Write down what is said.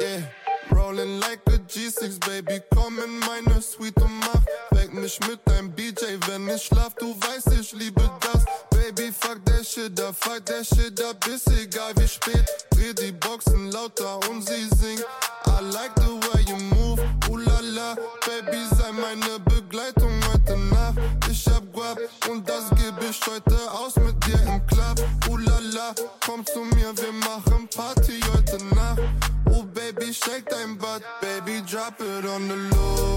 Rolling like a G6, Baby, komm in meine Suite und mach Weck mich mit deinem BJ, wenn ich schlaf, du weißt, ich liebe das. Baby, fuck that shit up, ist egal wie spät. Dreh die Boxen lauter und sie singt. I like the way you move, la, Baby, sei meine Begleitung heute Nacht. Ich hab Guap und das geb ich heute aus mit dir im Club. La, komm zu mir, wir machen Party heute Nacht. Oh Baby, shake dein Butt, Baby, drop it on the low.